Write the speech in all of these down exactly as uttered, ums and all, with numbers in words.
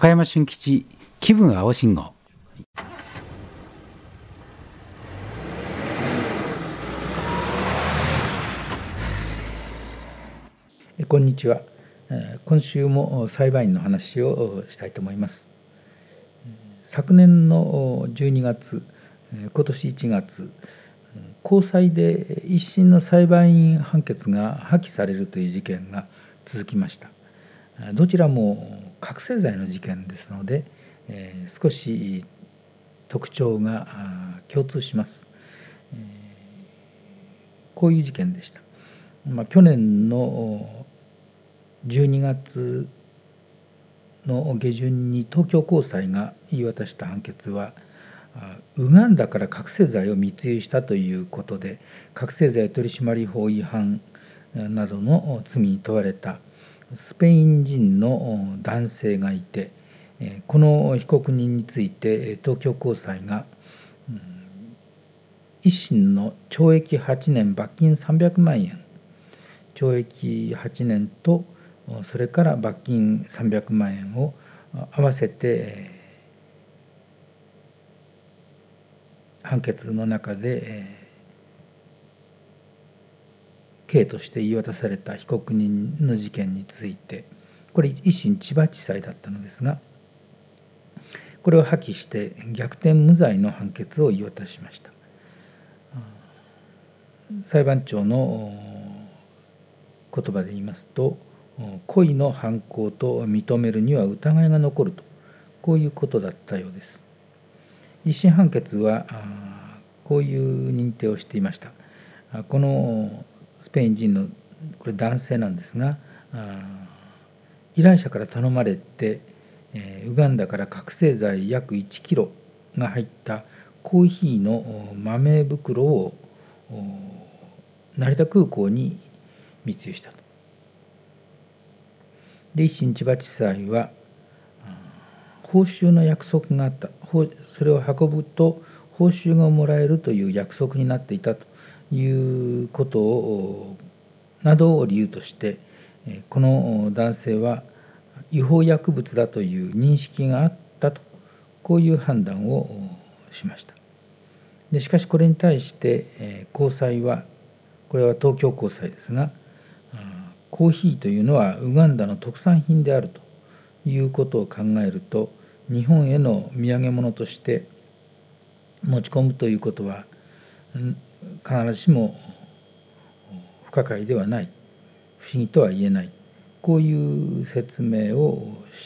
高山俊吉気分青信号。 こんにちは。今週も裁判員の話をしたいと思います。昨年のじゅうにがつ、今年いちがつ、高裁で一審の裁判員判決が破棄されるという事件が続きました。どちらも覚醒剤の事件ですので、えー、少し特徴が共通します。えー、こういう事件でした。まあ、去年のじゅうにがつの下旬に東京高裁が言い渡した判決は、ウガンダから覚醒剤を密輸したということで覚醒剤取締法違反などの罪に問われたスペイン人の男性がいて、この被告人について東京高裁が一審の懲役はちねん罰金さんびゃくまんえん、懲役はちねんとそれから罰金さんびゃくまんえんを合わせて判決の中で刑として言い渡された被告人の事件について、これ一審千葉地裁だったのですが、これを破棄して逆転無罪の判決を言い渡しました。裁判長の言葉で言いますと、故意の犯行と認めるには疑いが残ると、こういうことだったようです。一審判決はこういう認定をしていました。このスペイン人のこれ男性なんですが、依頼者から頼まれてウガンダから覚醒剤約いちキロが入ったコーヒーの豆袋を成田空港に密輸したと。で一審千葉地裁は報酬の約束があった、それを運ぶと報酬がもらえるという約束になっていたということをなどを理由として、この男性は違法薬物だという認識があったと、こういう判断をしました。でしかしこれに対して高裁は、これは東京高裁ですが、コーヒーというのはウガンダの特産品であるということを考えると、日本への土産物として持ち込むということは必ずしも不可解ではない、不思議とは言えない、こういう説明をした。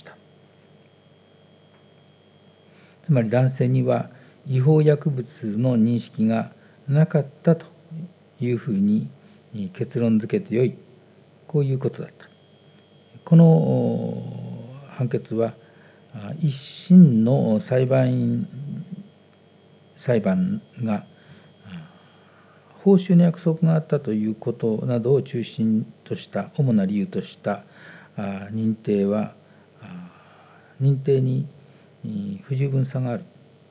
つまり男性には違法薬物の認識がなかったというふうに結論付けてよい、こういうことだった。この判決は一審の裁判員裁判が報酬の約束があったということなどを中心とした主な理由とした認定は認定に不十分さがある。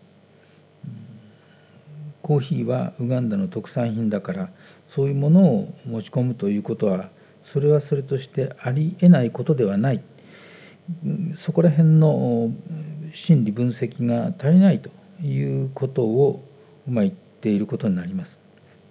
コーヒーはウガンダの特産品だから、そういうものを持ち込むということはそれはそれとしてありえないことではない、そこら辺の心理分析が足りないということをまあ言っていることになります。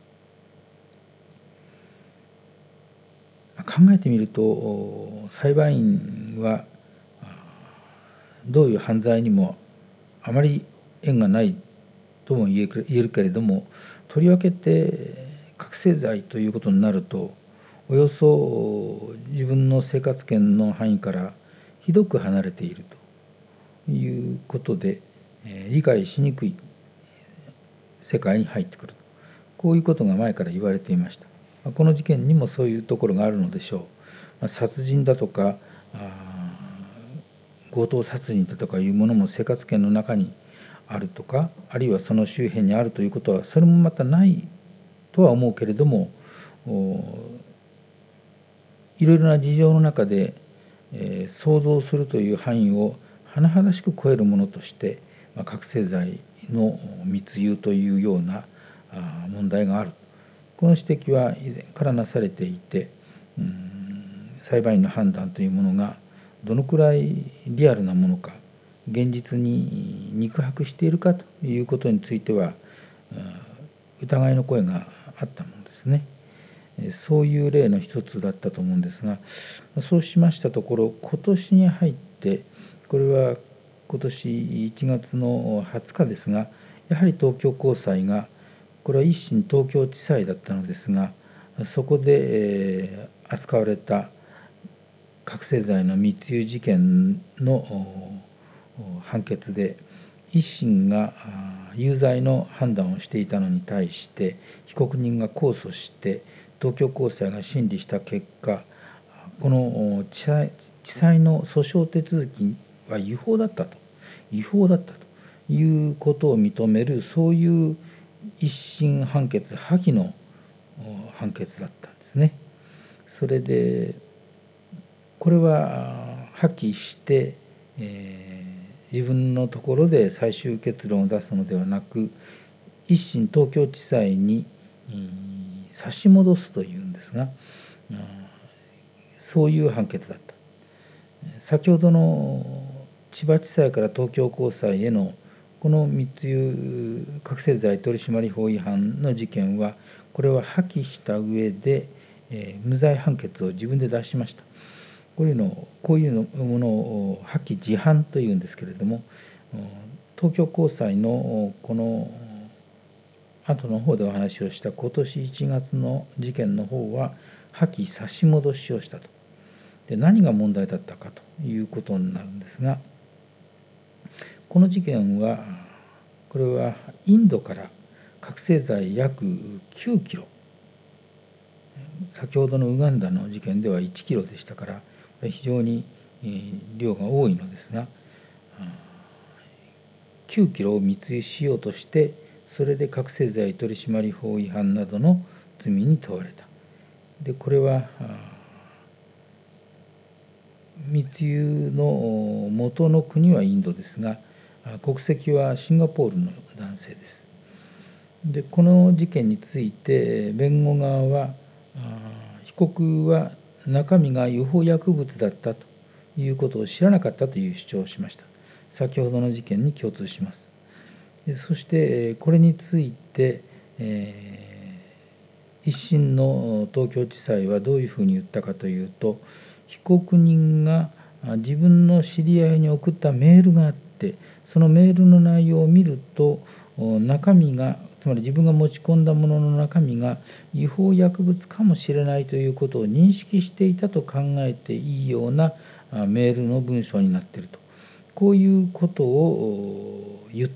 考えてみると、裁判員はどういう犯罪にもあまり縁がないとも言えるけれども、とりわけて覚醒剤ということになると、およそ自分の生活圏の範囲からひどく離れているということで、えー、理解しにくい世界に入ってくる、こういうことが前から言われていました。この事件にもそういうところがあるのでしょう。殺人だとか強盗殺人だとかいうものも生活圏の中にあるとか、あるいはその周辺にあるということはそれもまたないとは思うけれども、いろいろな事情の中で、えー、想像するという範囲を甚だしく超えるものとして、まあ、覚醒剤の密輸というようなあ問題がある、この指摘は以前からなされていて、うん裁判員の判断というものがどのくらいリアルなものか、 現実に肉薄しているかということについては疑いの声があったものですね。そういう例の一つだったと思うんですが、そうしましたところ、今年に入って、これは今年いちがつのはつかですが、やはり東京高裁が、これは一審東京地裁だったのですが、そこで扱われた覚醒剤の密輸事件の判決で、一審が有罪の判断をしていたのに対して被告人が控訴して東京高裁が審理した結果、この地裁、地裁の訴訟手続きは違法だったと違法だったということを認める、そういう一審判決、破棄の判決だったんですね。それでこれは破棄して、えー、自分のところで最終結論を出すのではなく、一審東京地裁に、うん、差し戻すというんですが、うん、そういう判決だった。先ほどの千葉地裁から東京高裁へのこの密輸覚醒剤取締法違反の事件は、これは破棄した上で、えー、無罪判決を自分で出しました。こういうのこういうものを破棄自判というんですけれども、東京高裁のこの後の方でお話をした今年いちがつの事件の方は破棄差し戻しをしたと。で、何が問題だったかということになるんですが、この事件はこれはインドから覚醒剤約きゅうキロ、先ほどのウガンダの事件ではいちキロでしたから、非常に量が多いのですが、きゅうキロを密輸しようとして、それで覚醒剤取締法違反などの罪に問われた。で、これは密輸の元の国はインドですが、国籍はシンガポールの男性です。で、この事件について弁護側は、被告は中身が違法薬物だったということを知らなかったという主張をしました。先ほどの事件に共通します。で、そしてこれについて、えー、一審の東京地裁はどういうふうに言ったかというと、被告人が自分の知り合いに送ったメールがあって、そのメールの内容を見ると、中身がつまり自分が持ち込んだものの中身が違法薬物かもしれないということを認識していたと考えていいようなメールの文章になっていると、こういうことを言って、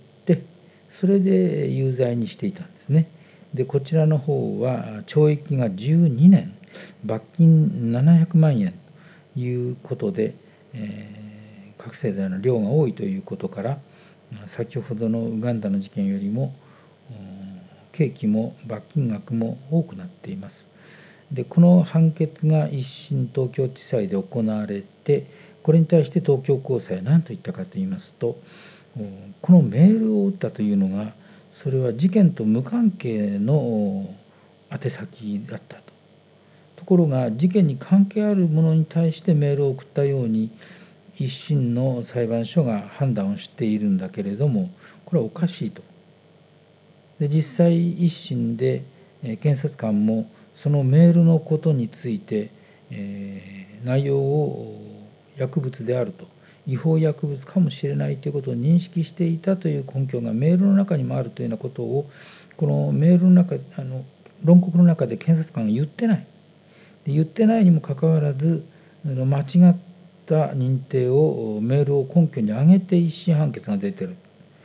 それで有罪にしていたんですね。で、こちらの方は懲役がじゅうにねん、罰金ななひゃくまんえんということで、えー、覚醒剤の量が多いということから、先ほどのウガンダの事件よりも刑期も罰金額も多くなっています。で、この判決が一審東京地裁で行われて、これに対して東京高裁は何と言ったかといいますと、このメールを打ったというのが、それは事件と無関係の宛先だったと。ところが事件に関係あるものに対してメールを送ったように一審の裁判所が判断をしているんだけれども、これはおかしいと。で、実際一審で検察官もそのメールのことについて、えー、内容を薬物であると、違法薬物かもしれないということを認識していたという根拠がメールの中にもあるというようなことを、このメールの中、あの論告の中で検察官が言ってない。で、言ってないにもかかわらず、間違った認定をメールを根拠に挙げて一審判決が出てる。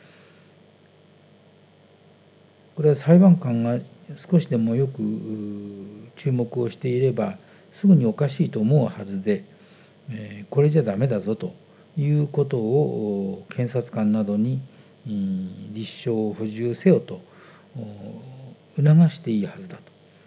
これは裁判官が少しでもよく注目をしていればすぐにおかしいと思うはずで、えー、これじゃダメだぞということを検察官などに立証を補充せよと促していいはずだと。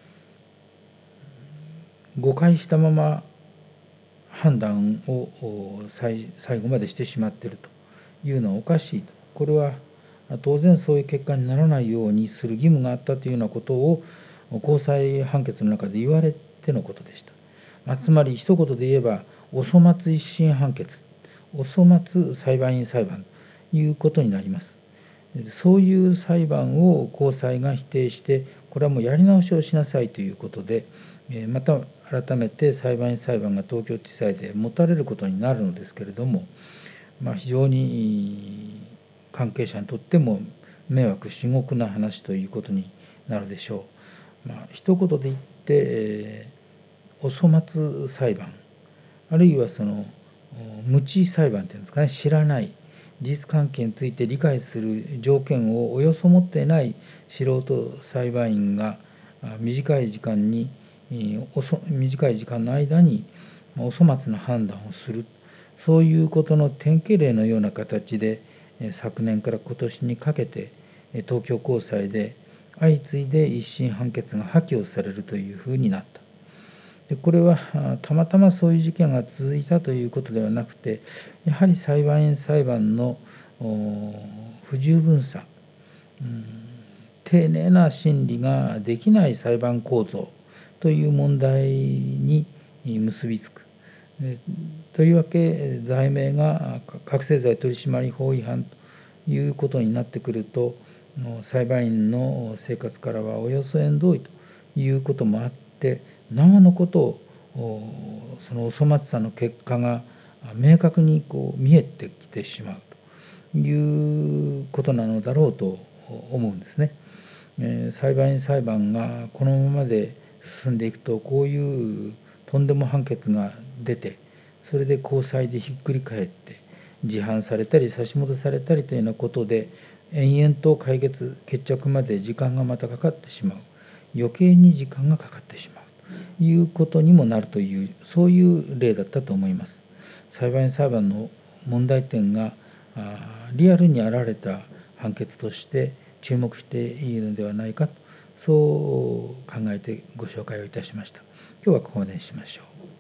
誤解したまま判断を最後までしてしまっているというのはおかしいと。これは当然そういう結果にならないようにする義務があったというようなことを高裁判決の中で言われてのことでした。まあ、つまり一言で言えばお粗末一審判決、 お粗末裁判員裁判ということになります。そういう裁判を高裁が否定して、これはもうやり直しをしなさいということで、また改めて裁判員裁判が東京地裁で持たれることになるのですけれども、まあ、非常に関係者にとっても迷惑至極な話ということになるでしょう。まあ、一言で言って、えー、お粗末裁判、あるいはその無知裁判というんですかね、知らない事実関係について理解する条件をおよそ持っていない素人裁判員が短い時間に短い時間の間にお粗末な判断をする、そういうことの典型例のような形で昨年から今年にかけて東京高裁で相次いで一審判決が破棄をされるというふうになった。でこれはたまたまそういう事件が続いたということではなくて、やはり裁判員裁判の不十分さ、うん、丁寧な審理ができない裁判構造という問題に結びつく。でとりわけ罪名が覚醒剤取締法違反ということになってくると、裁判員の生活からはおよそ縁遠いということもあって、なおのことをそのお粗末さの結果が明確にこう見えてきてしまうということなのだろうと思うんですね。えー、裁判員裁判がこのままで進んでいくと、こういうとんでも判決が出て、それで高裁でひっくり返って自判されたり差し戻されたりというようなことで、延々と解決決着まで時間がまたかかってしまう、余計に時間がかかってしまうということにもなるという、そういう例だったと思います。裁判員裁判の問題点がリアルに現れた判決として注目しているのではないかと、そう考えてご紹介をいたしました。今日はここまでにしましょう。